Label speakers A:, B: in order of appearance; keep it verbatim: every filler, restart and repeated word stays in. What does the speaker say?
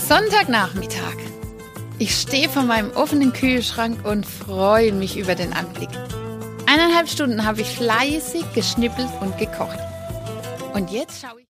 A: Sonntagnachmittag. Ich stehe vor meinem offenen Kühlschrank und freue mich über den Anblick. Eineinhalb Stunden habe ich fleißig geschnippelt und gekocht. Und jetzt schaue ich...